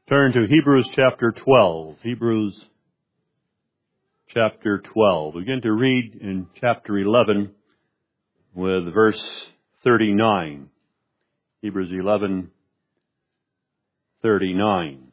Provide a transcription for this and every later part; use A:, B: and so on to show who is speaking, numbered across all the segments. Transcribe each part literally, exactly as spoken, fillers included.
A: Turn to Hebrews chapter twelve. Hebrews chapter twelve. We begin to read in chapter eleven with verse thirty-nine. Hebrews eleven, thirty-nine.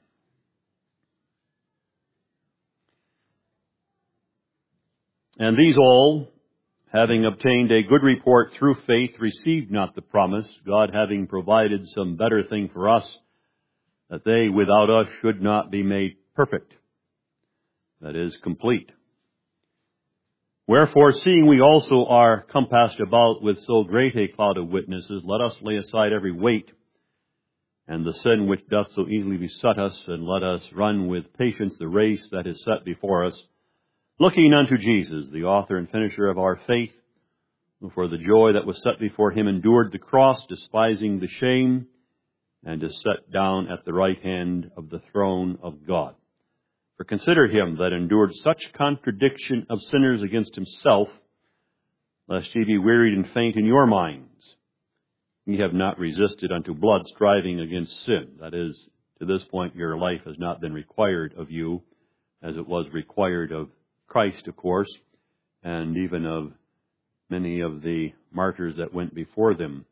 A: And these all, having obtained a good report through faith, received not the promise, God having provided some better thing for us, that they without us should not be made perfect, that is, complete. Wherefore, seeing we also are compassed about with so great a cloud of witnesses, let us lay aside every weight, and the sin which doth so easily beset us, and let us run with patience the race that is set before us, looking unto Jesus, the author and finisher of our faith, who for the joy that was set before him endured the cross, despising the shame, and is set down at the right hand of the throne of God. For consider him that endured such contradiction of sinners against himself, lest ye be wearied and faint in your minds. Ye have not resisted unto blood, striving against sin. That is, to this point your life has not been required of you, as it was required of Christ, of course, and even of many of the martyrs that went before them.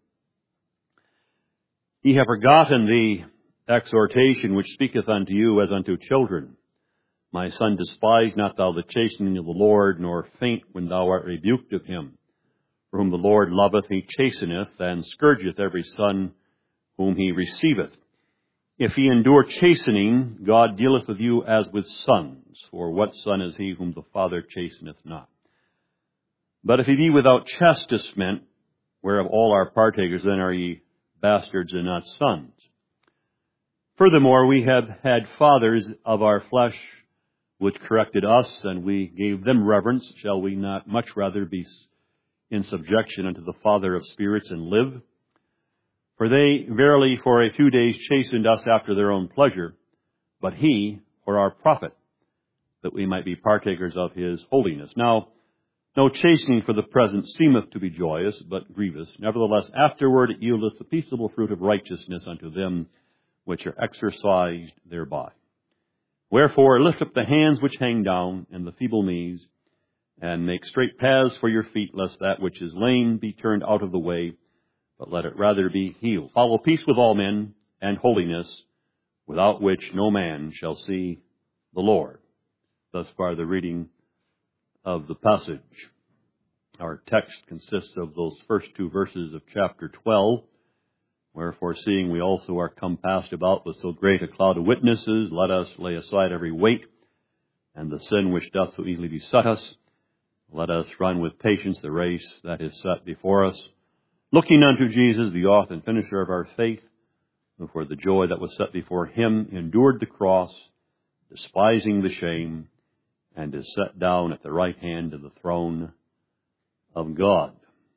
A: Ye have forgotten the exhortation which speaketh unto you as unto children. My son, despise not thou the chastening of the Lord, nor faint when thou art rebuked of him. For whom the Lord loveth, he chasteneth, and scourgeth every son whom he receiveth. If ye endure chastening, God dealeth with you as with sons. For what son is he whom the Father chasteneth not? But if ye be without chastisement, whereof all are partakers, then are ye bastards and not sons. Furthermore, we have had fathers of our flesh which corrected us, and we gave them reverence. Shall we not much rather be in subjection unto the Father of spirits and live? For they verily for a few days chastened us after their own pleasure, but he for our profit, that we might be partakers of his holiness. Now, no chastening for the present seemeth to be joyous, but grievous. Nevertheless, afterward it yieldeth the peaceable fruit of righteousness unto them which are exercised thereby. Wherefore, lift up the hands which hang down, and the feeble knees, and make straight paths for your feet, lest that which is lame be turned out of the way, but let it rather be healed. Follow peace with all men, and holiness, without which no man shall see the Lord. Thus far the reading of the passage. Our text consists of those first two verses of chapter twelve. Wherefore, seeing we also are compassed about with so great a cloud of witnesses, let us lay aside every weight, and the sin which doth so easily beset us. Let us run with patience the race that is set before us, looking unto Jesus, the author and finisher of our faith, who for the joy that was set before him endured the cross, despising the shame, and is set down at the right hand of the throne of God.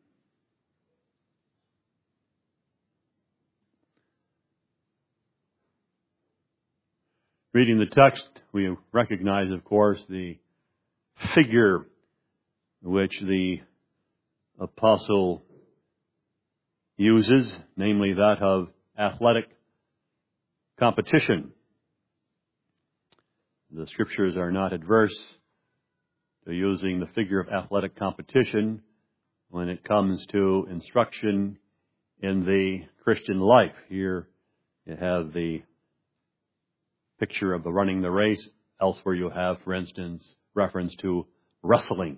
A: Reading the text, we recognize, of course, the figure which the apostle uses, namely that of athletic competition. The Scriptures are not adverse to using the figure of athletic competition when it comes to instruction in the Christian life. Here you have the picture of the running the race. Elsewhere you have, for instance, reference to wrestling.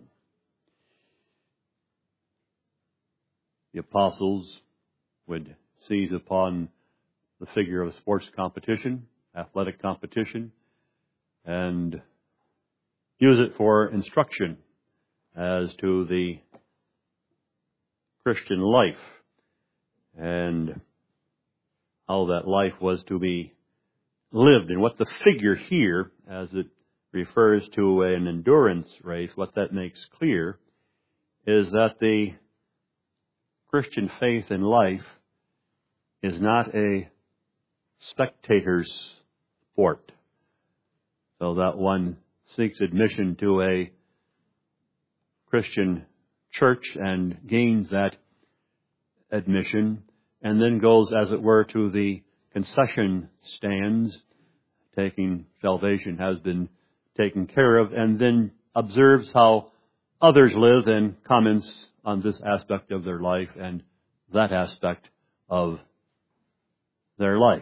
A: The apostles would seize upon the figure of sports competition, athletic competition, and use it for instruction as to the Christian life and how that life was to be lived. And what the figure here, as it refers to an endurance race, what that makes clear is that the Christian faith and life is not a spectator's sport, so that one seeks admission to a Christian church and gains that admission, and then goes, as it were, to the concession stands taking salvation has been taken care of, and then observes how others live and comments on this aspect of their life and that aspect of their life.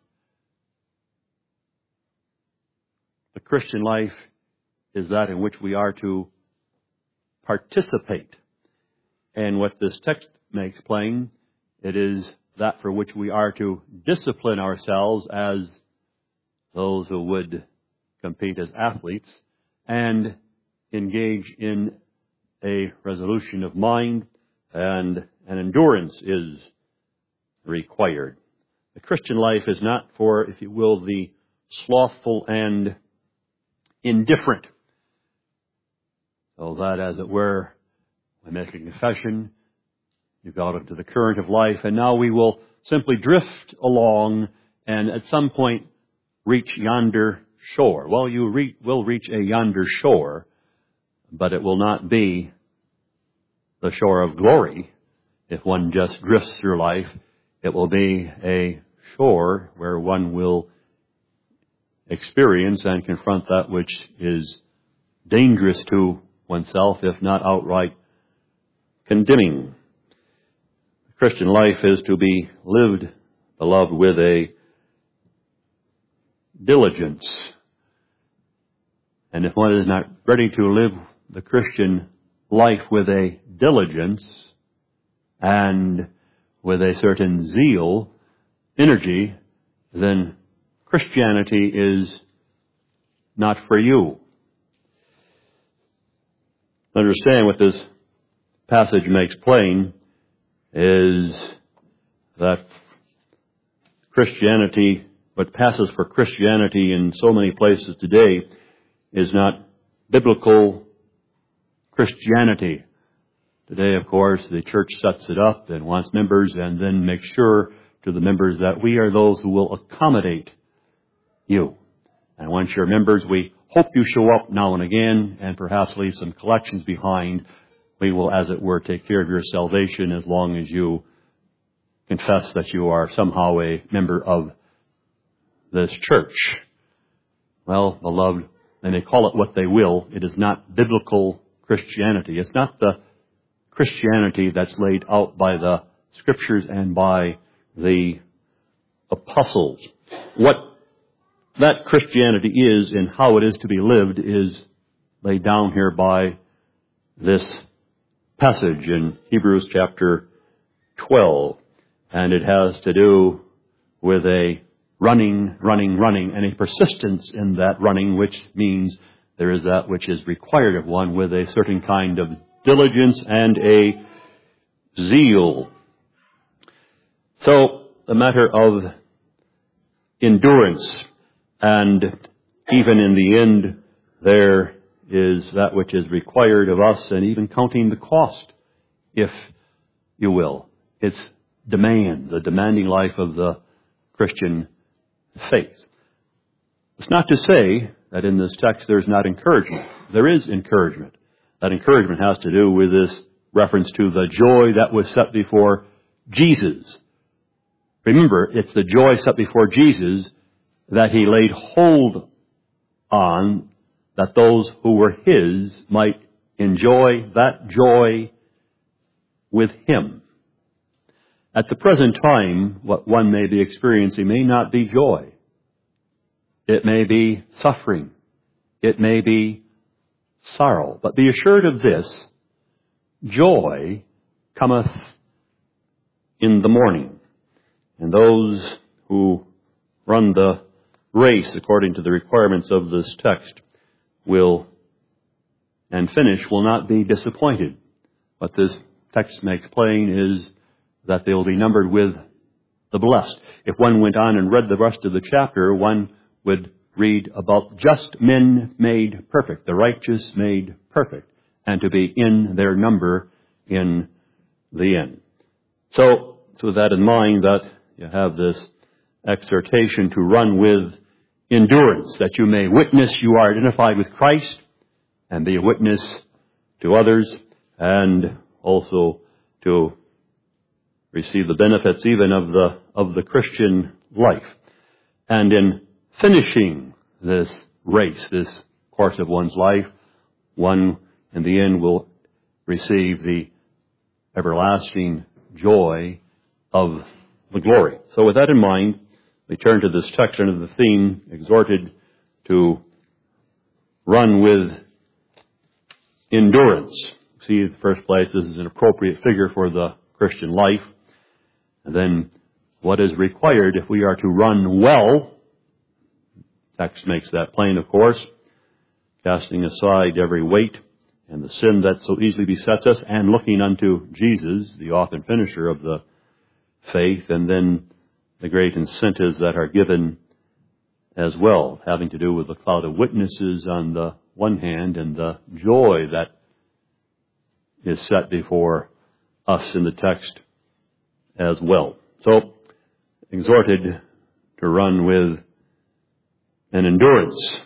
A: The Christian life is that in which we are to participate. And what this text makes plain, it is that for which we are to discipline ourselves as those who would compete as athletes and engage in a resolution of mind, and an endurance is required. The Christian life is not for, if you will, the slothful and indifferent. So that, as it were, we make a confession, you got into the current of life, and now we will simply drift along and at some point reach yonder shore. Well, you re- will reach a yonder shore, but it will not be the shore of glory if one just drifts through life. It will be a shore where one will experience and confront that which is dangerous to oneself, if not outright condemning. The Christian life is to be lived, beloved, with a diligence. And if one is not ready to live the Christian life with a diligence and with a certain zeal, energy, then Christianity is not for you. Understand what this passage makes plain is that Christianity, what passes for Christianity in so many places today, is not biblical Christianity. Today, of course, the church sets it up and wants members and then makes sure to the members that we are those who will accommodate you. And once you're members, we hope you show up now and again and perhaps leave some collections behind. We will, as it were, take care of your salvation as long as you confess that you are somehow a member of this church. Well, beloved, they may call it what they will. It is not biblical Christianity. It's not the Christianity that's laid out by the Scriptures and by the apostles. What that Christianity is and how it is to be lived is laid down here by this passage in Hebrews chapter twelve. And it has to do with a running, running, running, and a persistence in that running, which means there is that which is required of one with a certain kind of diligence and a zeal. So, the matter of endurance, and even in the end, there is that which is required of us, and even counting the cost, if you will. It's demand, the demanding life of the Christian faith. It's not to say that in this text there's not encouragement. There is encouragement. That encouragement has to do with this reference to the joy that was set before Jesus. Remember, it's the joy set before Jesus that he laid hold on, that those who were his might enjoy that joy with him. At the present time, what one may be experiencing may not be joy. It may be suffering. It may be sorrow. But be assured of this, joy cometh in the morning. And those who run the race according to the requirements of this text will, and finish, will not be disappointed. What this text makes plain is that they will be numbered with the blessed. If one went on and read the rest of the chapter, one would read about just men made perfect, the righteous made perfect, and to be in their number in the end. So, with that in mind, that you have this exhortation to run with endurance, that you may witness you are identified with Christ, and be a witness to others, and also to receive the benefits even of the of the Christian life. And in finishing this race, this course of one's life. One, in the end, will receive the everlasting joy of the glory. So with that in mind, we turn to this text under the theme, exhorted to run with endurance. See, in the first place, this is an appropriate figure for the Christian life. And then, what is required if we are to run well? Text makes that plain, of course. Casting aside every weight and the sin that so easily besets us, and looking unto Jesus, the author and finisher of the faith, and then the great incentives that are given as well, having to do with the cloud of witnesses on the one hand, and the joy that is set before us in the text as well. So, exhorted to run with an endurance.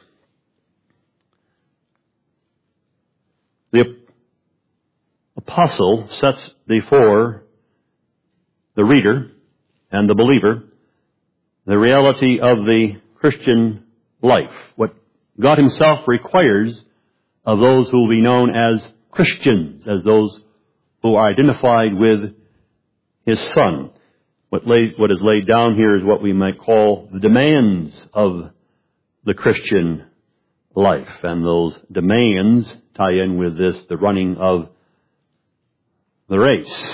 A: The apostle sets before the reader and the believer the reality of the Christian life, what God himself requires of those who will be known as Christians, as those who are identified with his Son. What, lays, what is laid down here is what we might call the demands of the Christian life. And those demands tie in with this, the running of the race.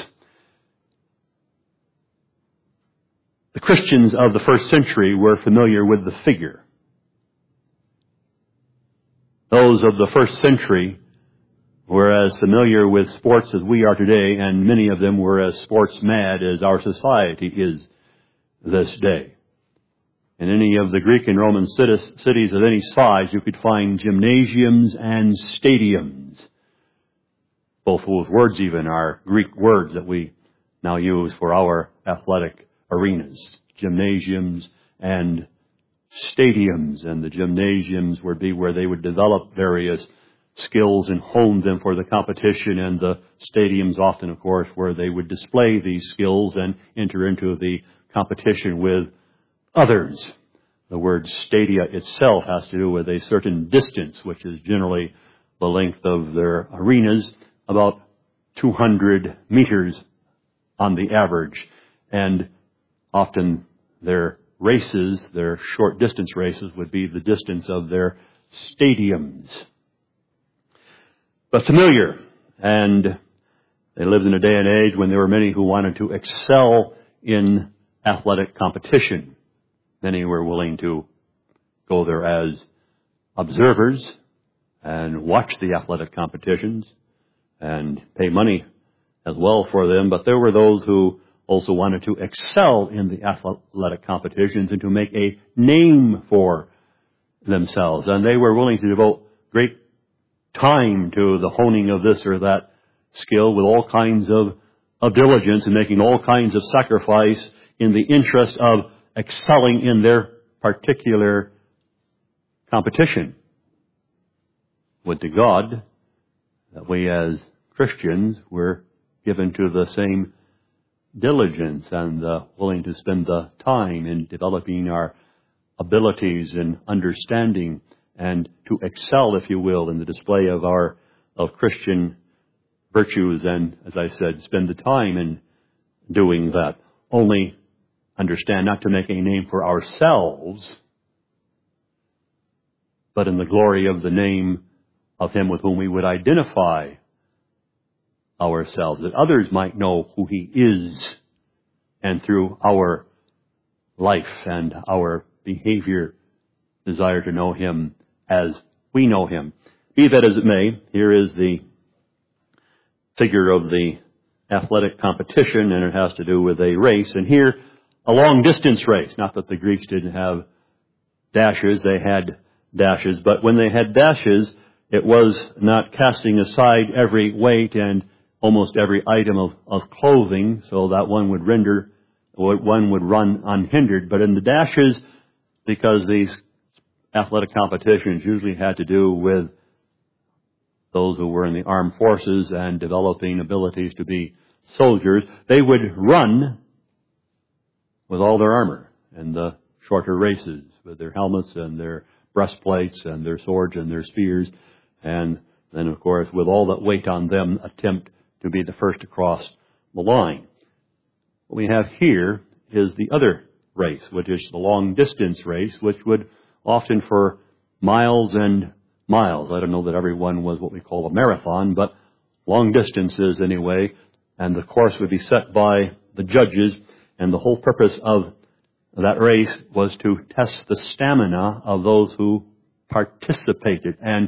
A: The Christians of the first century were familiar with the figure. Those of the first century were as familiar with sports as we are today, and many of them were as sports mad as our society is this day. In any of the Greek and Roman cities of any size, you could find gymnasiums and stadiums. Both of those words even are Greek words that we now use for our athletic arenas. Gymnasiums and stadiums. And the gymnasiums would be where they would develop various skills and hone them for the competition, and the stadiums often, of course, where they would display these skills and enter into the competition with others. The word stadia itself has to do with a certain distance, which is generally the length of their arenas, about two hundred meters on the average. And often their races, their short distance races, would be the distance of their stadiums. But familiar, and they lived in a day and age when there were many who wanted to excel in athletic competition. Many were willing to go there as observers and watch the athletic competitions and pay money as well for them. But there were those who also wanted to excel in the athletic competitions and to make a name for themselves. And they were willing to devote great time to the honing of this or that skill with all kinds of, of diligence and making all kinds of sacrifice in the interest of excelling in their particular competition. Would to God that we as Christians were given to the same diligence and uh, willing to spend the time in developing our abilities and understanding, and to excel, if you will, in the display of our of Christian virtues, and, as I said, spend the time in doing that. Only understand not to make a name for ourselves, but in the glory of the name of Him with whom we would identify ourselves, that others might know who He is, and through our life and our behavior desire to know Him as we know Him. Be that as it may, here is the figure of the athletic competition, and it has to do with a race. And here, a long-distance race. Not that the Greeks didn't have dashes, they had dashes. But when they had dashes, it was not casting aside every weight and almost every item of, of clothing, so that one would render, one would run unhindered. But in the dashes, because these athletic competitions usually had to do with those who were in the armed forces and developing abilities to be soldiers, they would run with all their armor and the shorter races with their helmets and their breastplates and their swords and their spears, and then, of course, with all that weight on them, attempt to be the first to cross the line. What we have here is the other race, which is the long-distance race, which would often for miles and miles. I don't know that everyone was what we call a marathon, but long distances anyway, and the course would be set by the judges, and the whole purpose of that race was to test the stamina of those who participated, and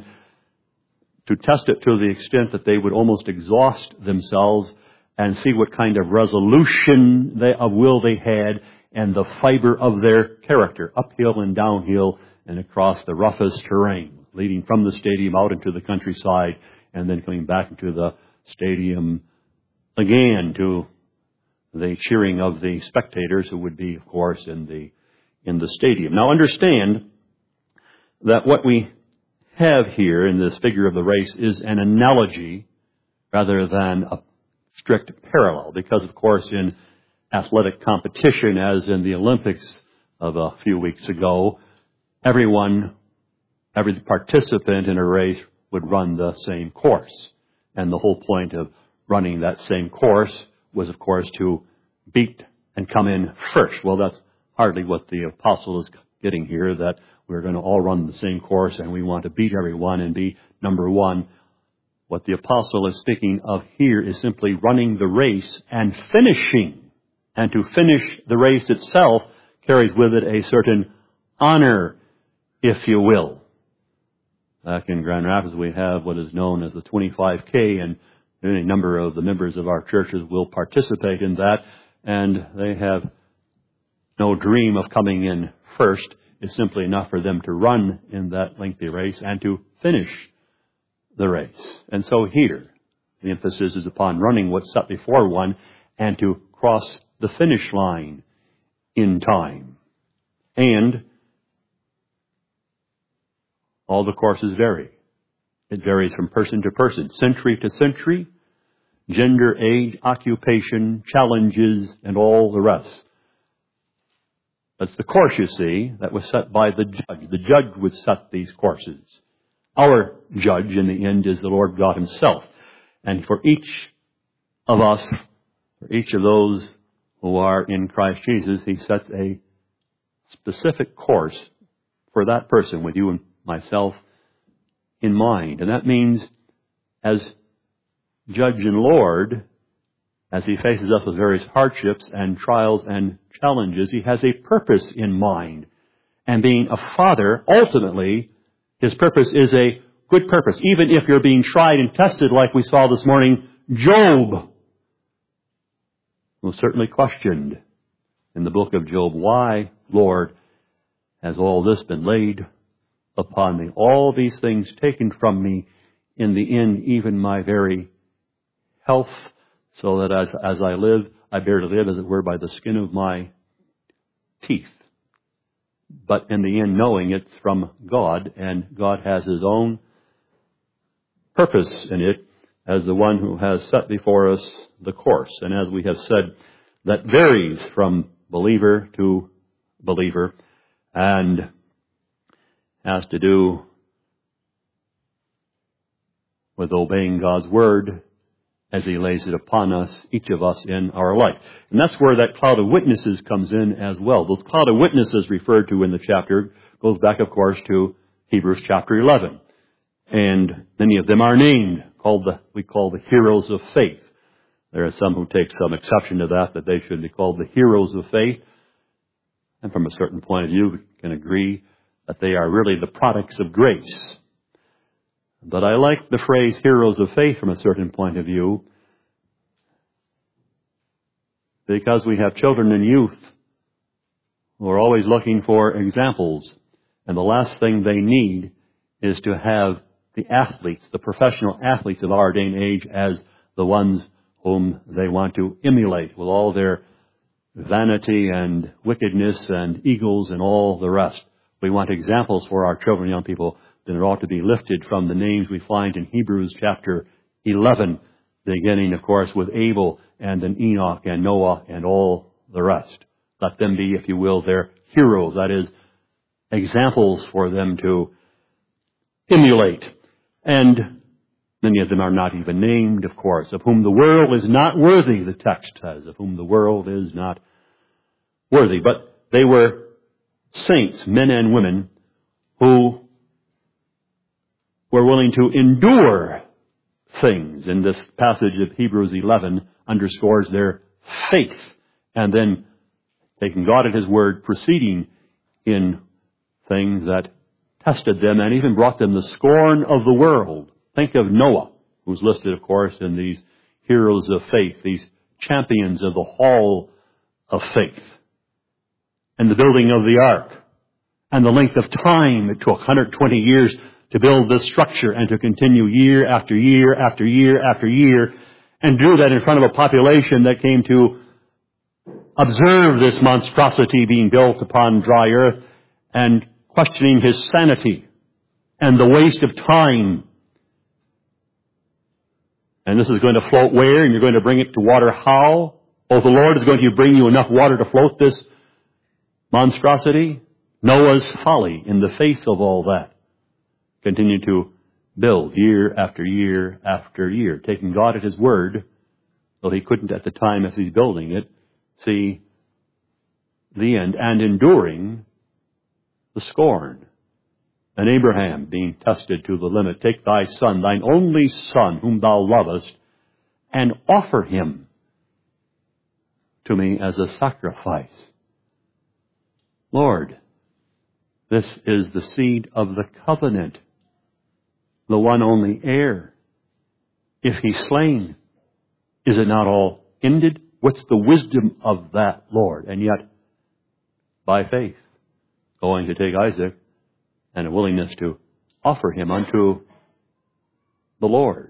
A: to test it to the extent that they would almost exhaust themselves and see what kind of resolution they, of will they had and the fiber of their character, uphill and downhill and across the roughest terrain, leading from the stadium out into the countryside and then coming back into the stadium again to the cheering of the spectators who would be, of course, in the in the stadium. Now understand that what we have here in this figure of the race is an analogy rather than a strict parallel, because, of course, in athletic competition, as in the Olympics of a few weeks ago, everyone, every participant in a race would run the same course. And the whole point of running that same course was, of course, to beat and come in first. Well, that's hardly what the apostle is getting here, that we're going to all run the same course and we want to beat everyone and be number one. What the apostle is speaking of here is simply running the race and finishing. And to finish the race itself carries with it a certain honor, if you will. Back in Grand Rapids, we have what is known as the twenty-five K, and any number of the members of our churches will participate in that, and they have no dream of coming in first. It's simply enough for them to run in that lengthy race and to finish the race. And so here, the emphasis is upon running what's set before one and to cross the finish line in time. And all the courses vary. It varies from person to person, century to century, gender, age, occupation, challenges, and all the rest. That's the course, you see, that was set by the judge. The judge would set these courses. Our judge, in the end, is the Lord God Himself. And for each of us, for each of those who are in Christ Jesus, He sets a specific course for that person, with you and myself in mind. And that means, as Judge and Lord, as He faces us with various hardships and trials and challenges, He has a purpose in mind. And being a Father, ultimately, His purpose is a good purpose. Even if you're being tried and tested, like we saw this morning, Job was certainly questioned in the book of Job. Why, Lord, has all this been laid upon me? All these things taken from me, in the end, even my very health, so that as, as I live, I bear to live, as it were, by the skin of my teeth. But in the end, knowing it's from God, and God has His own purpose in it as the one who has set before us the course. And as we have said, that varies from believer to believer and has to do with obeying God's Word as He lays it upon us, each of us in our life. And that's where that cloud of witnesses comes in as well. Those cloud of witnesses referred to in the chapter goes back, of course, to Hebrews chapter eleven. And many of them are named, called the, we call the heroes of faith. There are some who take some exception to that, that they should be called the heroes of faith. And from a certain point of view, we can agree that they are really the products of grace. But I like the phrase heroes of faith from a certain point of view, because we have children and youth who are always looking for examples. And the last thing they need is to have the athletes, the professional athletes of our day and age, as the ones whom they want to emulate with all their vanity and wickedness and egos and all the rest. We want examples for our children and young people. Then it ought to be lifted from the names we find in Hebrews chapter eleven, beginning, of course, with Abel and then Enoch and Noah and all the rest. Let them be, if you will, their heroes. That is, examples for them to emulate. And many of them are not even named, of course, of whom the world is not worthy, the text says, of whom the world is not worthy. But they were saints, men and women, who were willing to endure things. And this passage of Hebrews eleven underscores their faith, and then taking God at His word, proceeding in things that tested them and even brought them the scorn of the world. Think of Noah, who's listed, of course, in these heroes of faith, these champions of the hall of faith, and the building of the ark, and the length of time it took, one hundred twenty years, to build this structure and to continue year after year after year after year, and do that in front of a population that came to observe this monstrosity being built upon dry earth, and questioning his sanity and the waste of time. And this is going to float where? And you're going to bring it to water how? Oh, the Lord is going to bring you enough water to float this monstrosity? Noah's folly in the face of all that. Continued to build year after year after year, taking God at His word, though he couldn't at the time as he's building it see the end, and enduring the scorn. And Abraham being tested to the limit, take thy son, thine only son, whom thou lovest, and offer him to me as a sacrifice. Lord, this is the seed of the covenant, the one only heir. If he's slain, is it not all ended? What's the wisdom of that, Lord? And yet, by faith, going to take Isaac and a willingness to offer him unto the Lord.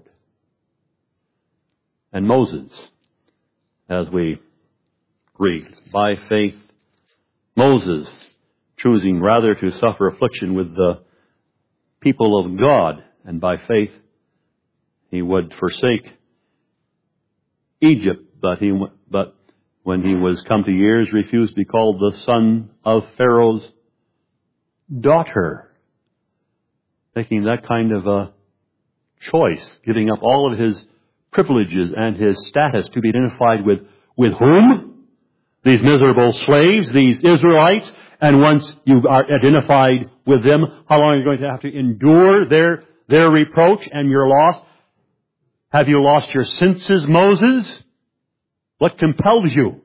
A: And Moses, as we read, by faith, Moses, choosing rather to suffer affliction with the people of God, and by faith he would forsake Egypt, but he but when he was come to years, refused to be called the son of Pharaoh's daughter, making that kind of a choice, giving up all of his privileges and his status to be identified with with whom? These miserable slaves, these Israelites. And once you are identified with them, how long are you going to have to endure their their reproach and your loss? Have you lost your senses, Moses? What compels you?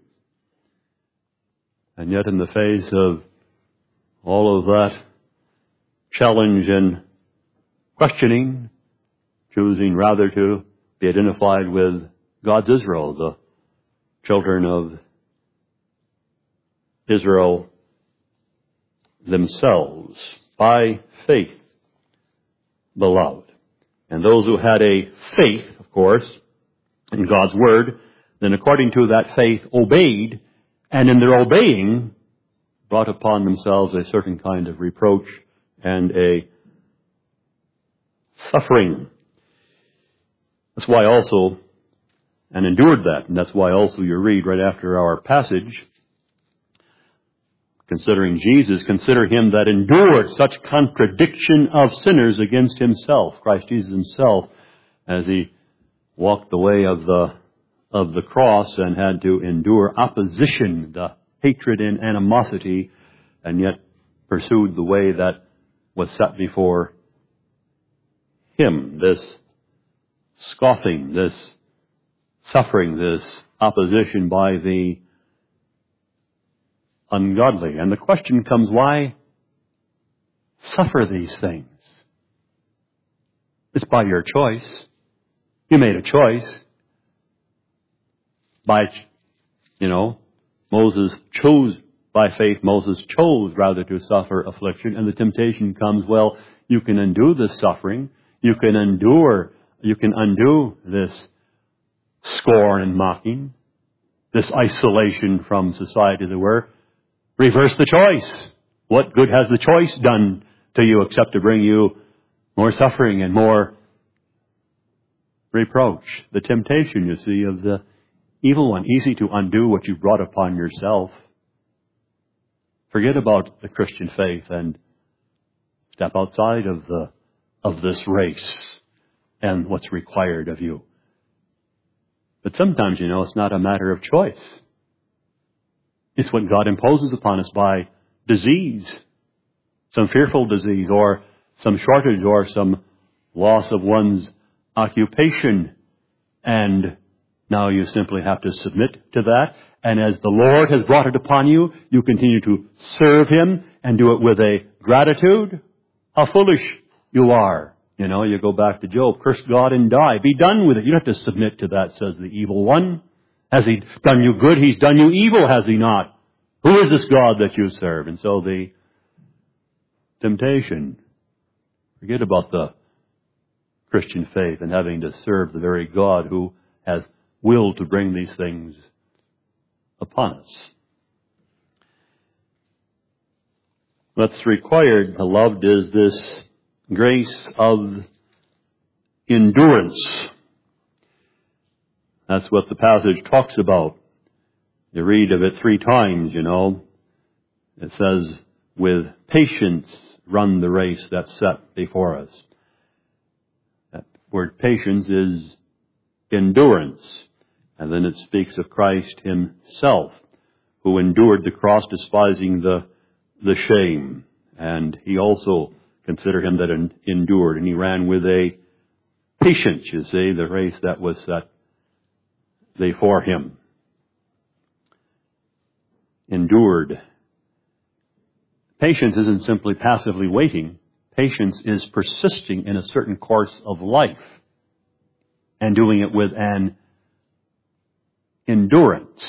A: And yet in the face of all of that challenge and questioning, choosing rather to be identified with God's Israel, the children of Israel themselves, by faith, beloved. And those who had a faith, of course, in God's Word, then according to that faith obeyed, and in their obeying brought upon themselves a certain kind of reproach and a suffering. That's why also, and endured that, and that's why also you read right after our passage, considering Jesus, consider him that endured such contradiction of sinners against himself, Christ Jesus himself, as he walked the way of the of the cross and had to endure opposition, the hatred and animosity, and yet pursued the way that was set before him, this scoffing, this suffering, this opposition by the ungodly. And the question comes, why suffer these things? It's by your choice. You made a choice. By, you know, Moses chose, by faith, Moses chose rather to suffer affliction. And the temptation comes, well, you can undo this suffering. You can endure, you can undo this scorn and mocking, this isolation from society, as it were. Reverse the choice. What good has the choice done to you except to bring you more suffering and more reproach? The temptation, you see, of the evil one. Easy to undo what you brought upon yourself. Forget about the Christian faith and step outside of the of this race and what's required of you. But sometimes, you know, it's not a matter of choice. It's what God imposes upon us by disease, some fearful disease, or some shortage, or some loss of one's occupation. And now you simply have to submit to that. And as the Lord has brought it upon you, you continue to serve Him and do it with a gratitude. How foolish you are. You know, you go back to Job, curse God and die. Be done with it. You don't have to submit to that, says the evil one. Has He done you good? He's done you evil, has He not? Who is this God that you serve? And so the temptation, forget about the Christian faith and having to serve the very God who has willed to bring these things upon us. What's required, beloved, is this grace of endurance. That's what the passage talks about. You read of it three times, you know. It says, with patience run the race that's set before us. That word patience is endurance. And then it speaks of Christ Himself, who endured the cross, despising the, the shame. And He also considered Him that endured. And He ran with a patience, you see, the race that was set before Him. Endured. Patience isn't simply passively waiting. Patience is persisting in a certain course of life and doing it with an endurance.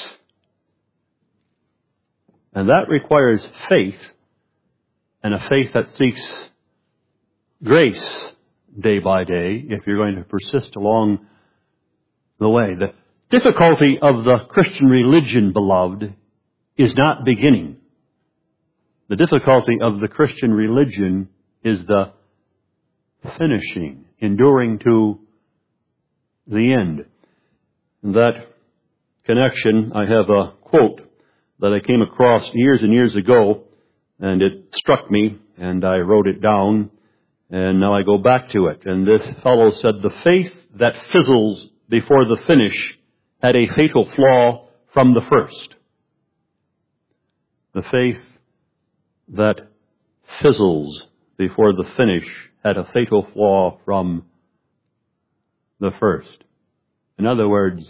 A: And that requires faith, and a faith that seeks grace day by day if you're going to persist along the way. The difficulty of the Christian religion, beloved, is not beginning. The difficulty of the Christian religion is the finishing, enduring to the end. In that connection, I have a quote that I came across years and years ago, and it struck me, and I wrote it down, and now I go back to it. And this fellow said, "The faith that fizzles before the finish had a fatal flaw from the first." The faith that fizzles before the finish had a fatal flaw from the first. In other words,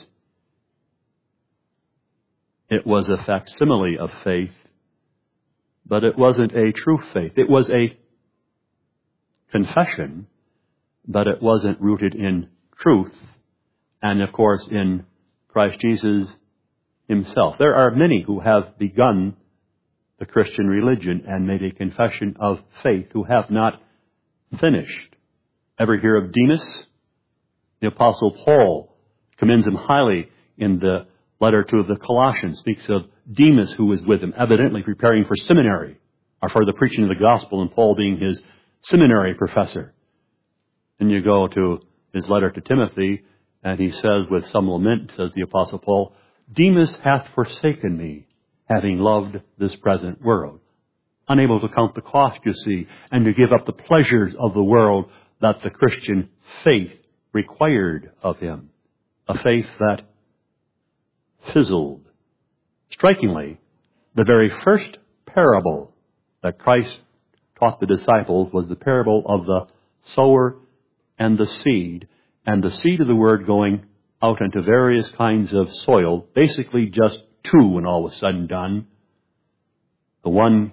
A: it was a facsimile of faith, but it wasn't a true faith. It was a confession, but it wasn't rooted in truth, and of course in Christ Jesus Himself. There are many who have begun the Christian religion and made a confession of faith who have not finished. Ever hear of Demas? The Apostle Paul commends him highly in the letter to the Colossians, speaks of Demas who was with him, evidently preparing for seminary or for the preaching of the gospel, and Paul being his seminary professor. Then you go to his letter to Timothy, and he says with some lament, says the Apostle Paul, "Demas hath forsaken me, having loved this present world." Unable to count the cost, you see, and to give up the pleasures of the world that the Christian faith required of him. A faith that fizzled. Strikingly, the very first parable that Christ taught the disciples was the parable of the sower and the seed, and the seed of the word going out into various kinds of soil, basically just two when all was said and done. The one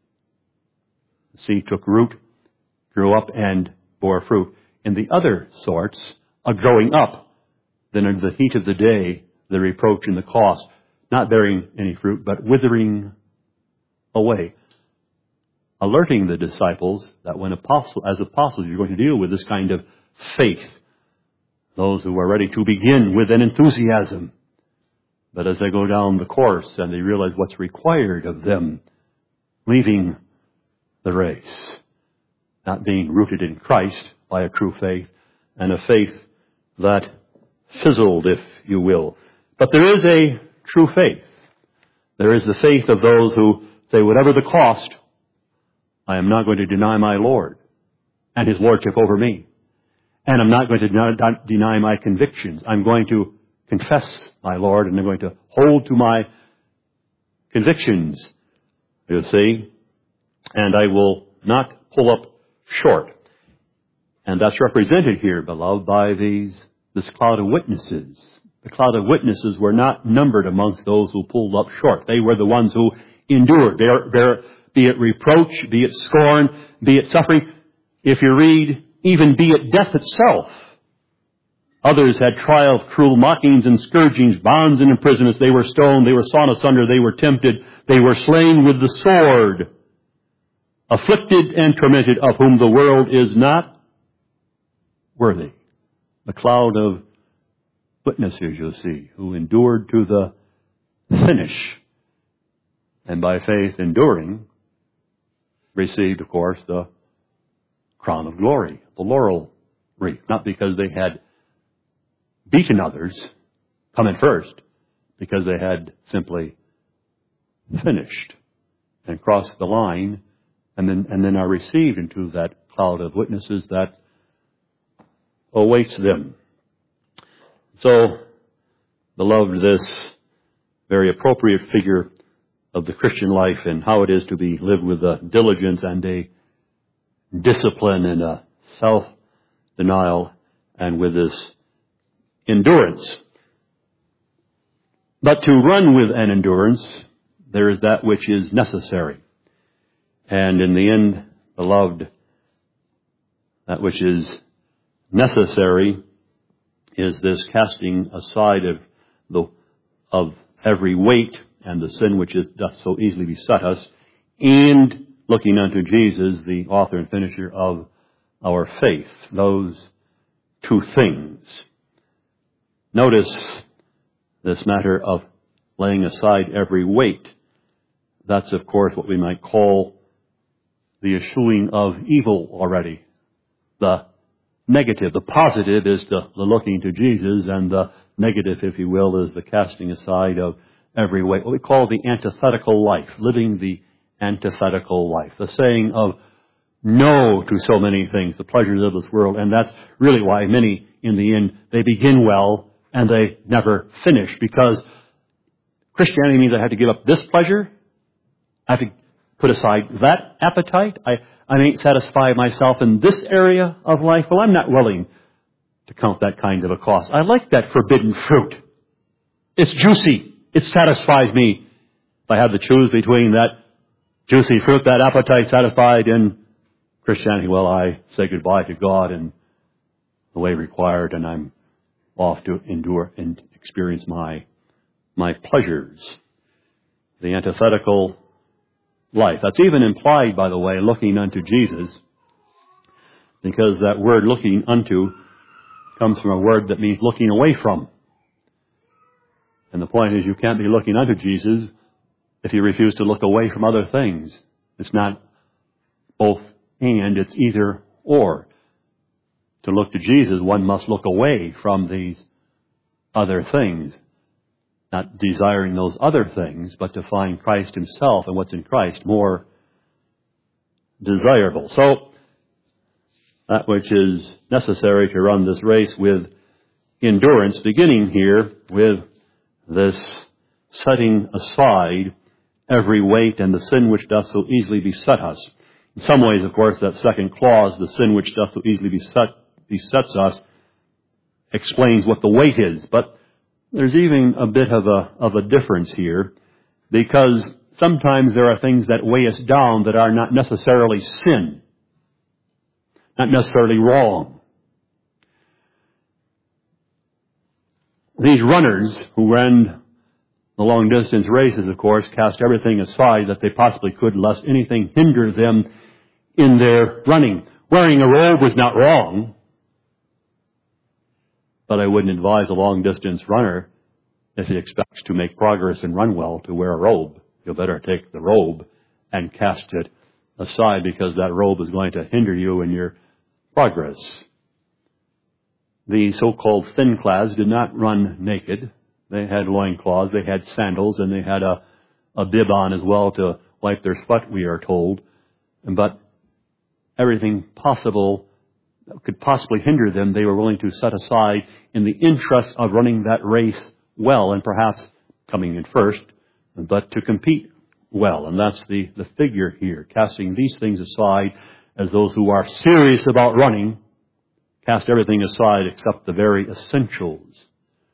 A: seed took root, grew up, and bore fruit. In the other sorts, a growing up, then under the heat of the day, the reproach and the cost, not bearing any fruit, but withering away. Alerting the disciples that when apostle, as apostles, you're going to deal with this kind of faith. Those who are ready to begin with an enthusiasm. But as they go down the course and they realize what's required of them, leaving the race, not being rooted in Christ by a true faith, and a faith that fizzled, if you will. But there is a true faith. There is the faith of those who say, whatever the cost, I am not going to deny my Lord and His Lordship over me. And I'm not going to deny, deny my convictions. I'm going to confess my Lord, and I'm going to hold to my convictions, you see. And I will not pull up short. And that's represented here, beloved, by these this cloud of witnesses. The cloud of witnesses were not numbered amongst those who pulled up short. They were the ones who endured, bear, bear, be it reproach, be it scorn, be it suffering. If you read, even be it death itself. Others had trials, cruel mockings and scourgings, bonds and imprisonments. They were stoned, they were sawn asunder, they were tempted, they were slain with the sword. Afflicted and tormented, of whom the world is not worthy. The cloud of witnesses, you'll see, who endured to the finish. And by faith enduring, received, of course, the crown of glory, the laurel wreath. Not because they had beaten others, coming first, because they had simply finished and crossed the line, and then, and then are received into that cloud of witnesses that awaits them. So, beloved, this very appropriate figure of the Christian life and how it is to be lived with a diligence and a discipline and a self-denial and with this endurance. But to run with an endurance, there is that which is necessary. And in the end, beloved, that which is necessary is this casting aside of the of every weight and the sin which is, doth so easily beset us, and looking unto Jesus, the author and finisher of our faith. Those two things. Notice this matter of laying aside every weight. That's, of course, what we might call the eschewing of evil already. The negative. The positive is the, the looking to Jesus, and the negative, if you will, is the casting aside of every weight. What we call the antithetical life, living the antithetical life. The saying of no to so many things, the pleasures of this world. And that's really why many, in the end, they begin well and they never finish. Because Christianity means I have to give up this pleasure. I have to put aside that appetite. I, I may satisfy myself in this area of life. Well, I'm not willing to count that kind of a cost. I like that forbidden fruit. It's juicy. It satisfies me. If I have to choose between that juicy fruit, that appetite satisfied, and Christianity, well, I say goodbye to God and the way required, and I'm off to endure and experience my my pleasures. The antithetical life. That's even implied, by the way, looking unto Jesus, because that word looking unto comes from a word that means looking away from. And the point is, you can't be looking unto Jesus if you refuse to look away from other things. It's not both and, it's either or. To look to Jesus, one must look away from these other things. Not desiring those other things, but to find Christ Himself and what's in Christ more desirable. So, that which is necessary to run this race with endurance, beginning here with this setting aside every weight and the sin which doth so easily beset us. In some ways, of course, that second clause, the sin which doth so easily beset, besets us, explains what the weight is. But there's even a bit of a, of a difference here, because sometimes there are things that weigh us down that are not necessarily sin, not necessarily wrong. These runners who ran the long-distance races, of course, cast everything aside that they possibly could, lest anything hinder them in their running. Wearing a robe was not wrong, but I wouldn't advise a long-distance runner, if he expects to make progress and run well, to wear a robe. You'll better take the robe and cast it aside, because that robe is going to hinder you in your progress. The so-called thin clads did not run naked. They had loincloths, they had sandals, and they had a, a bib on as well to wipe their sweat, we are told, but everything possible that could possibly hinder them, they were willing to set aside in the interest of running that race well, and perhaps coming in first, but to compete well. And that's the, the figure here, casting these things aside as those who are serious about running, cast everything aside except the very essentials.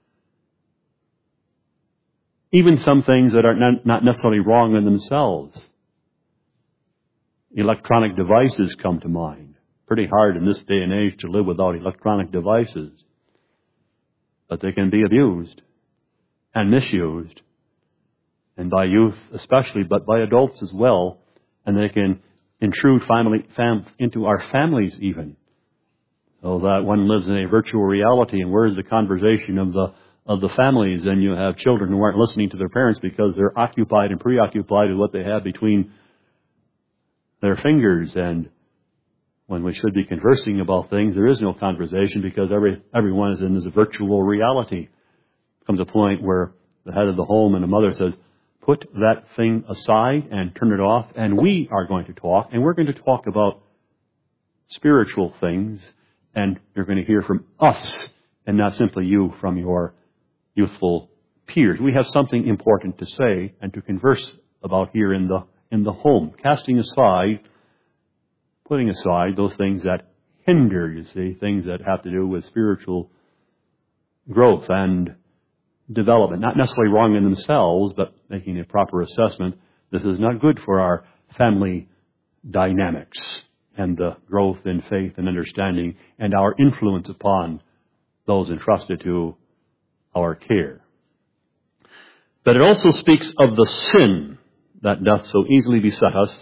A: Even some things that are not necessarily wrong in themselves. Electronic devices come to mind. Pretty hard in this day and age to live without electronic devices. But they can be abused and misused. And by youth especially, but by adults as well. And they can intrude family, fam, into our families even. So that one lives in a virtual reality, and where's the conversation of the of the families? And you have children who aren't listening to their parents because they're occupied and preoccupied with what they have between their fingers. And when we should be conversing about things, there is no conversation because every everyone is in this virtual reality. Comes a point where the head of the home and the mother says, put that thing aside and turn it off, and we are going to talk, and we're going to talk about spiritual things, and you're going to hear from us and not simply you from your youthful peers. We have something important to say and to converse about here in the in the home, casting aside, putting aside those things that hinder, you see, things that have to do with spiritual growth and development. Not necessarily wrong in themselves, but making a proper assessment. This is not good for our family dynamics and the growth in faith and understanding and our influence upon those entrusted to our care. But it also speaks of the sin that doth so easily beset us,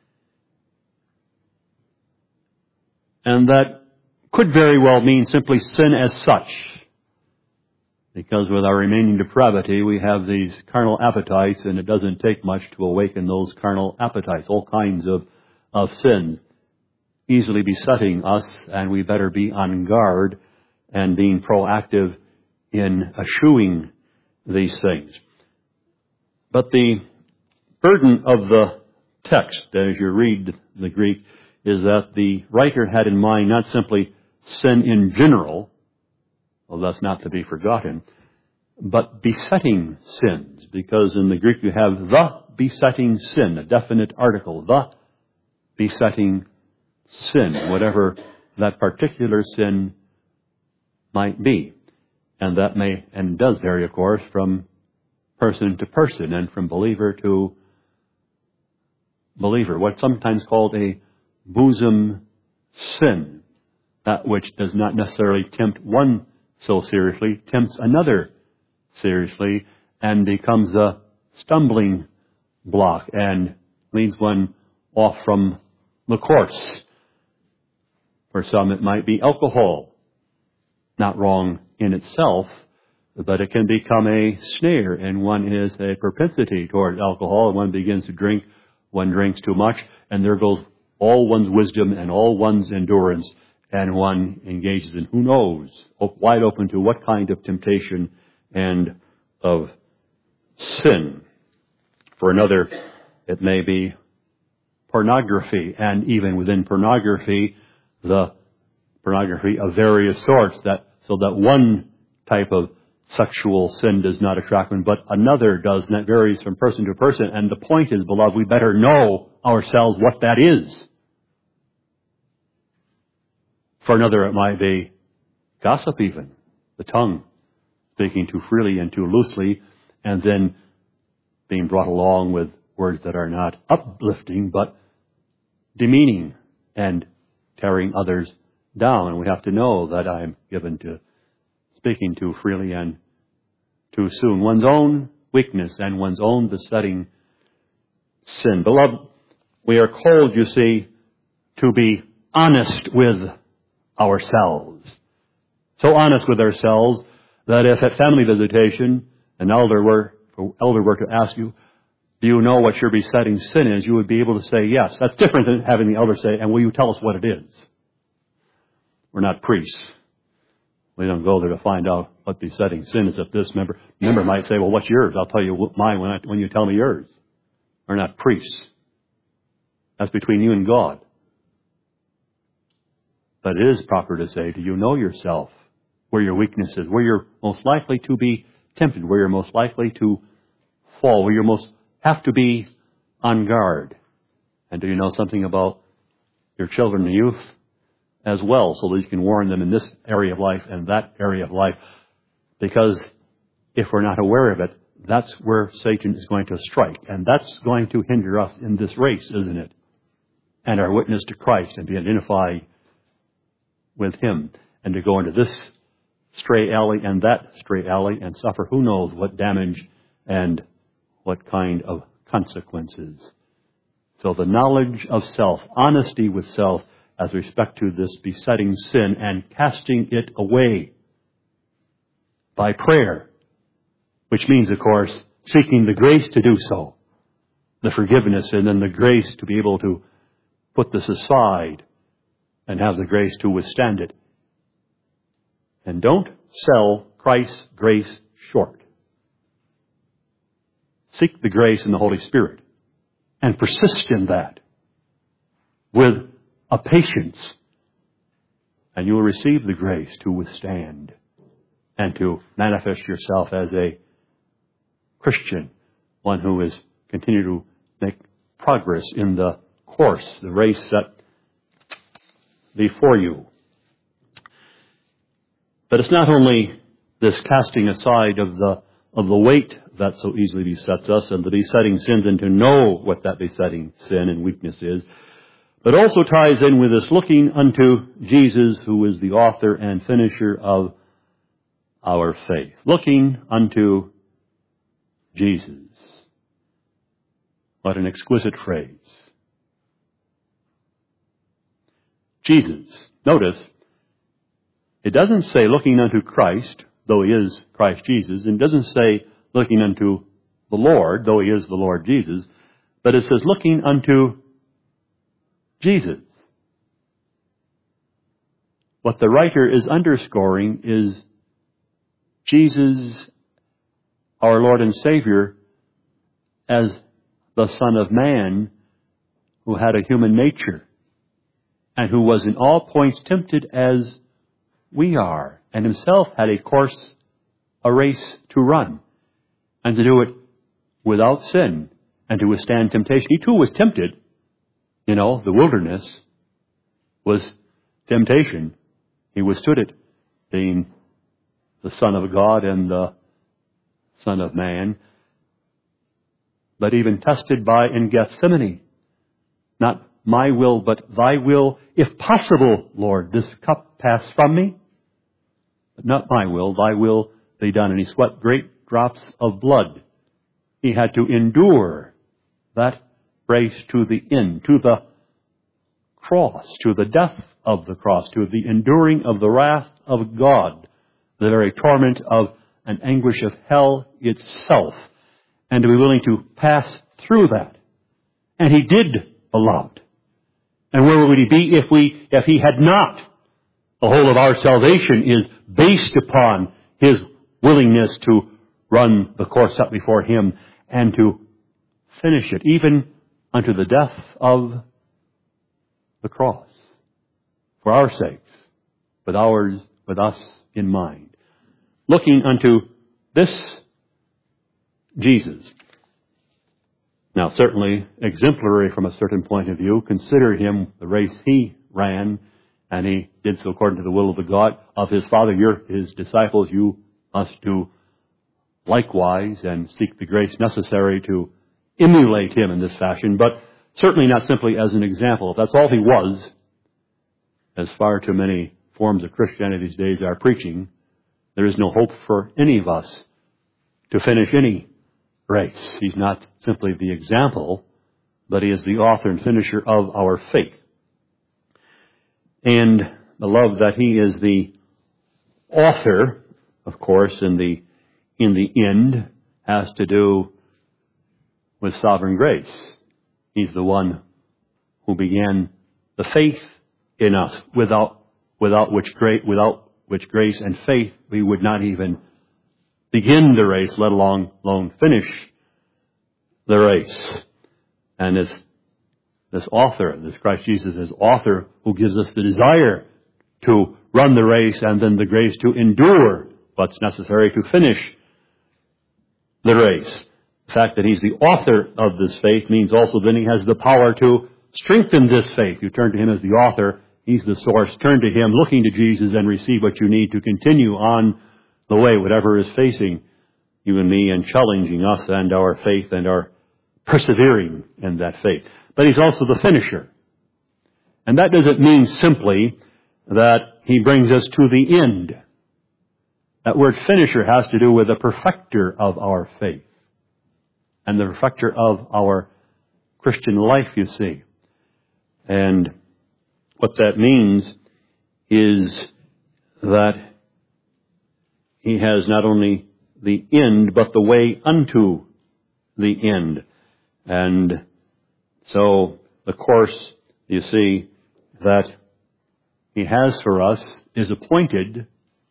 A: and that could very well mean simply sin as such, because with our remaining depravity we have these carnal appetites, and it doesn't take much to awaken those carnal appetites, all kinds of, of sins easily besetting us, and we better be on guard and being proactive in eschewing these things. But the burden of the text, as you read the Greek, is that the writer had in mind not simply sin in general, well, that's not to be forgotten, but besetting sins, because in the Greek you have the besetting sin, a definite article, the besetting sin, whatever that particular sin might be. And that may, and does vary, of course, from person to person and from believer to believer. What's sometimes called a bosom sin, that which does not necessarily tempt one so seriously, tempts another seriously, and becomes a stumbling block and leads one off from the course. For some it might be alcohol, not wrong in itself, but it can become a snare, and one is a propensity toward alcohol, and one begins to drink, one drinks too much, and there goes all one's wisdom and all one's endurance, and one engages in who knows, wide open to what kind of temptation and of sin. For another, it may be pornography, and even within pornography, the pornography of various sorts, that so that one type of sexual sin does not attract one, but another does, and that varies from person to person. And the point is, beloved, we better know ourselves what that is. For another, it might be gossip even, the tongue, speaking too freely and too loosely, and then being brought along with words that are not uplifting, but demeaning and tearing others down. And we have to know that I'm given to speaking too freely and too soon. One's own weakness and one's own besetting sin. Beloved, we are called, you see, to be honest with ourselves. So honest with ourselves that if at family visitation an elder were, elder were to ask you, do you know what your besetting sin is? You would be able to say yes. That's different than having the elder say, and will you tell us what it is? We're not priests. We don't go there to find out what besetting sin is. If this member member might say, well, what's yours? I'll tell you mine when, I, when you tell me yours. are not priests. That's between you and God. But it is proper to say, do you know yourself, where your weakness is, where you're most likely to be tempted, where you're most likely to fall, where you most have to be on guard? And do you know something about your children and youth as well, so that you can warn them in this area of life and that area of life? Because if we're not aware of it, that's where Satan is going to strike. And that's going to hinder us in this race, isn't it? And our witness to Christ, and to identify with Him, and to go into this stray alley and that stray alley and suffer who knows what damage and what kind of consequences. So the knowledge of self, honesty with self as respect to this besetting sin, and casting it away by prayer, which means, of course, seeking the grace to do so, the forgiveness, and then the grace to be able to put this aside and have the grace to withstand it. And don't sell Christ's grace short. Seek the grace in the Holy Spirit and persist in that with a patience, and you will receive the grace to withstand and to manifest yourself as a Christian, one who is continuing to make progress in the course, the race set before you. But it's not only this casting aside of the of the weight that so easily besets us, and the besetting sins, and to know what that besetting sin and weakness is, but also ties in with this looking unto Jesus, who is the author and finisher of our faith. Looking unto Jesus. What an exquisite phrase. Jesus. Notice, it doesn't say looking unto Christ, though He is Christ Jesus. And it doesn't say looking unto the Lord, though He is the Lord Jesus. But it says looking unto Jesus. What the writer is underscoring is Jesus, our Lord and Savior, as the Son of Man, who had a human nature, and who was in all points tempted as we are, and Himself had a course, a race to run, and to do it without sin, and to withstand temptation. He too was tempted. You know, the wilderness was temptation. He withstood it, being the Son of God and the Son of Man. But even tested by in Gethsemane, not my will, but Thy will. If possible, Lord, this cup pass from me. But not my will, Thy will be done. And He sweat great drops of blood. He had to endure that race to the end, to the cross, to the death of the cross, to the enduring of the wrath of God, the very torment of an anguish of hell itself, and to be willing to pass through that. And He did, beloved. And where would He be if we, if He had not? The whole of our salvation is based upon His willingness to run the course set before Him and to finish it, even unto the death of the cross, for our sakes, with ours, with us in mind. Looking unto this Jesus. Now, certainly exemplary from a certain point of view. Consider Him the race He ran, and He did so according to the will of the God of His Father. You're His disciples. You must do likewise and seek the grace necessary to emulate Him in this fashion, but certainly not simply as an example. If that's all He was, as far too many forms of Christianity these days are preaching, there is no hope for any of us to finish any race. He's not simply the example, but He is the author and finisher of our faith. And the love that He is the author, of course, in the in the end, has to do with sovereign grace. He's the one who began the faith in us, without without which great without which grace and faith we would not even begin the race, let alone, alone finish the race. And this, this author, this Christ Jesus is author who gives us the desire to run the race and then the grace to endure what's necessary to finish the race. The fact that He's the author of this faith means also then He has the power to strengthen this faith. You turn to Him as the author. He's the source. Turn to Him, looking to Jesus, and receive what you need to continue on the way, whatever is facing you and me and challenging us and our faith and our persevering in that faith. But He's also the finisher. And that doesn't mean simply that He brings us to the end. That word finisher has to do with the perfecter of our faith and the perfecter of our Christian life, you see. And what that means is that He has not only the end, but the way unto the end. And so the course, you see, that He has for us is appointed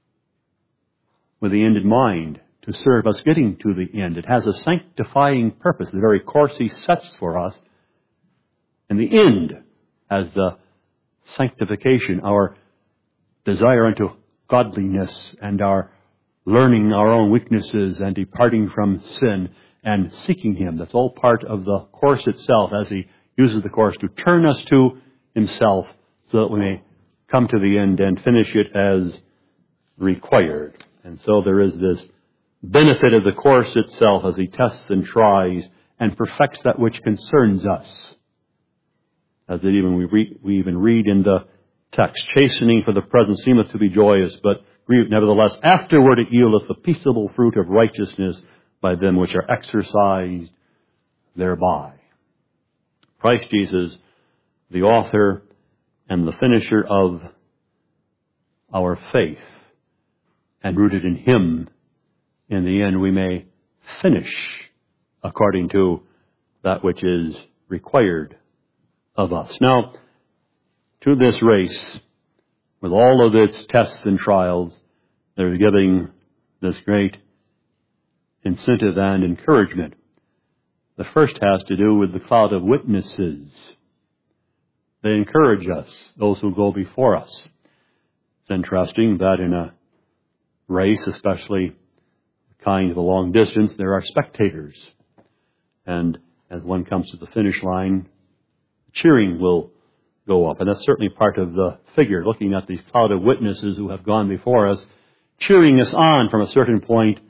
A: with the end in mind, to serve us getting to the end. It has a sanctifying purpose, the very course He sets for us. And the end has the sanctification, our desire unto godliness and our learning our own weaknesses and departing from sin and seeking Him. That's all part of the course itself as He uses the course to turn us to Himself so that we may come to the end and finish it as required. And so there is this benefit of the course itself as He tests and tries and perfects that which concerns us. As it even we, read, we even read in the text, chastening for the present seemeth to be joyous, but grieved nevertheless afterward it yieldeth the peaceable fruit of righteousness by them which are exercised thereby. Christ Jesus, the author and the finisher of our faith, and rooted in Him, in the end we may finish according to that which is required of us. Now, to this race, with all of its tests and trials, they're giving this great incentive and encouragement. The first has to do with the cloud of witnesses. They encourage us, those who go before us. It's interesting that in a race, especially kind of a long distance, there are spectators. And as one comes to the finish line, cheering will go up. And that's certainly part of the figure, looking at these cloud of witnesses who have gone before us, cheering us on from a certain point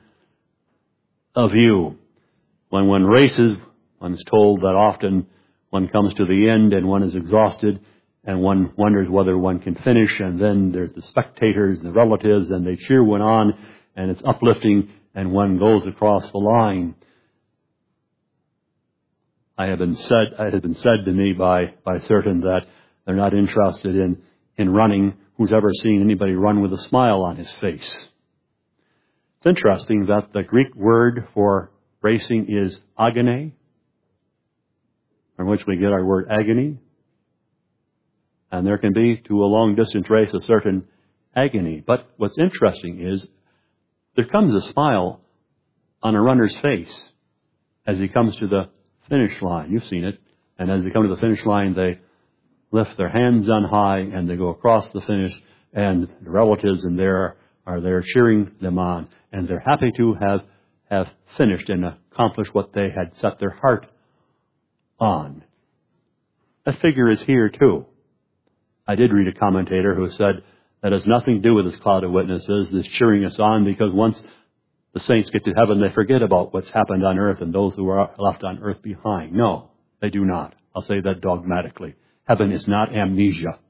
A: of view. When one races, one is told that often one comes to the end and one is exhausted and one wonders whether one can finish, and then there's the spectators and the relatives and they cheer one on and it's uplifting and one goes across the line. I have been said, it has been said to me by, by certain that they're not interested in, in running. Who's ever seen anybody run with a smile on his face? It's interesting that the Greek word for racing is agone, from which we get our word agony. And there can be, to a long-distance race, a certain agony. But what's interesting is there comes a smile on a runner's face as he comes to the finish line. You've seen it. And as they come to the finish line, they lift their hands on high and they go across the finish, and the relatives in there are there cheering them on. And they're happy to have, have finished and accomplished what they had set their heart on. That figure is here too. I did read a commentator who said that has nothing to do with this cloud of witnesses, this cheering us on, because once the saints get to heaven, they forget about what's happened on earth and those who are left on earth behind. No, they do not. I'll say that dogmatically. Heaven is not amnesia.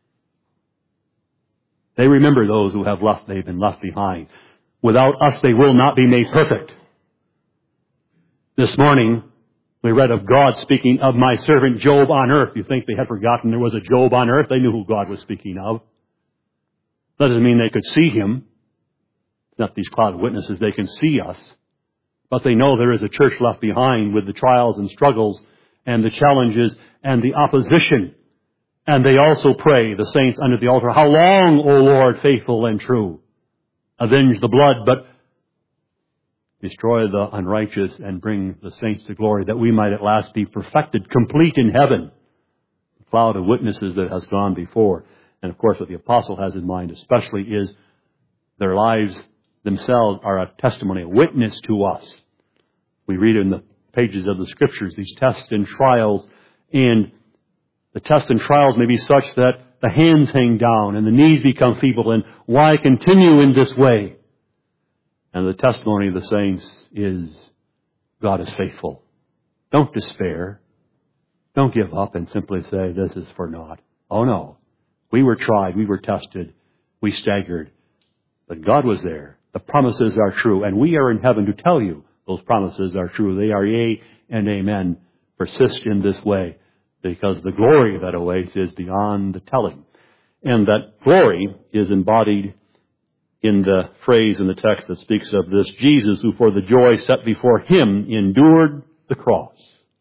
A: They remember those who have left, they've been left behind. Without us, they will not be made perfect. This morning, we read of God speaking of my servant Job on earth. You think they had forgotten there was a Job on earth? They knew who God was speaking of. That doesn't mean they could see Him. Not these cloud of witnesses, they can see us. But they know there is a church left behind with the trials and struggles and the challenges and the opposition. And they also pray, the saints under the altar, how long, O Lord, faithful and true? Avenge the blood, but destroy the unrighteous, and bring the saints to glory, that we might at last be perfected, complete in heaven. The cloud of witnesses that has gone before. And of course, what the apostle has in mind especially is their lives themselves are a testimony, a witness to us. We read in the pages of the Scriptures these tests and trials, and the tests and trials may be such that the hands hang down and the knees become feeble, and why continue in this way? And the testimony of the saints is, God is faithful. Don't despair. Don't give up and simply say, this is for naught. Oh no. We were tried. We were tested. We staggered. But God was there. The promises are true. And we are in heaven to tell you those promises are true. They are yea and amen. Persist in this way, because the glory that awaits is beyond the telling. And that glory is embodied in the phrase in the text that speaks of this: Jesus, who for the joy set before him endured the cross,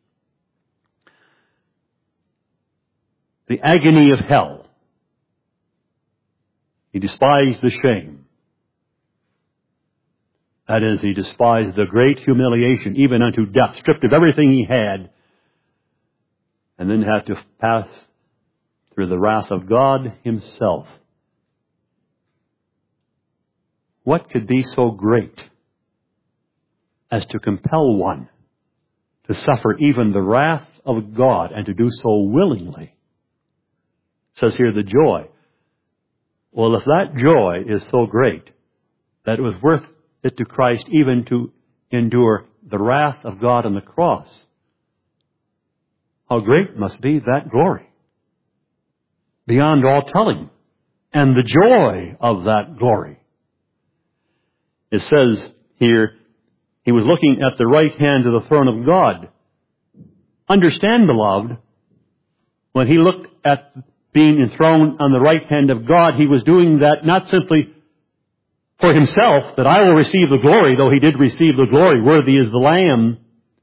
A: the agony of hell. He despised the shame. That is, he despised the great humiliation, even unto death, stripped of everything he had, and then had to pass through the wrath of God himself. What could be so great as to compel one to suffer even the wrath of God, and to do so willingly? It says here, the joy. Well, if that joy is so great that it was worth it to Christ even to endure the wrath of God on the cross, how great must be that glory, beyond all telling, and the joy of that glory. It says here, he was looking at the right hand of the throne of God. Understand, beloved, when he looked at being enthroned on the right hand of God, he was doing that not simply for himself, that I will receive the glory, though he did receive the glory, worthy is the Lamb,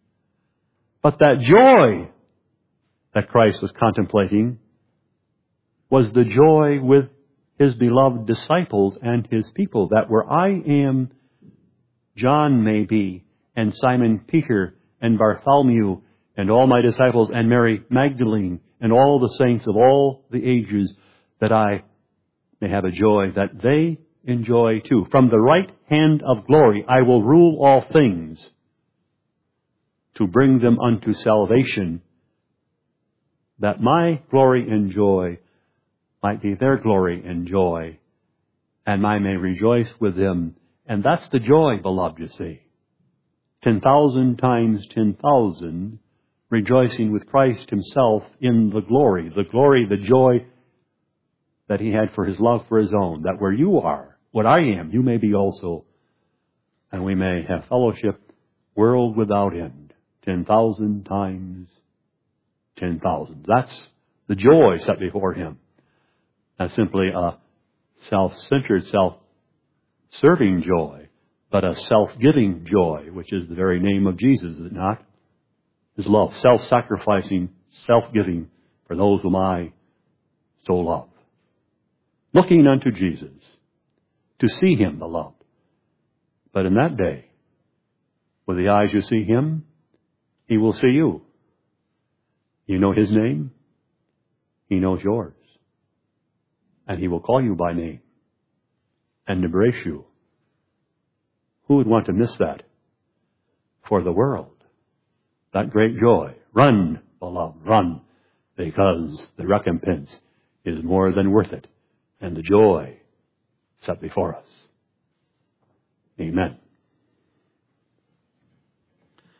A: but that joy that Christ was contemplating was the joy with his beloved disciples and his people, that where I am, John may be, and Simon Peter, and Bartholomew, and all my disciples, and Mary Magdalene, and all the saints of all the ages, that I may have a joy that they enjoy too. From the right hand of glory I will rule all things, to bring them unto salvation, that my glory and joy might be their glory and joy, and I may rejoice with them. And that's the joy, beloved, you see. Ten thousand times ten thousand, rejoicing with Christ himself in the glory. The glory, the joy that he had for his love for his own. That where you are, what I am, you may be also. And we may have fellowship, world without end. Ten thousand times ten thousand. That's the joy set before him. Not simply a self-centered, self-serving joy, but a self-giving joy, which is the very name of Jesus, is it not? His love, self-sacrificing, self-giving for those whom I so love. Looking unto Jesus, to see him, beloved. But in that day, with the eyes you see him, he will see you. You know his name, he knows yours. And he will call you by name and embrace you. Who would want to miss that for the world? That great joy. Run, beloved, run, because the recompense is more than worth it, and the joy set before us. Amen.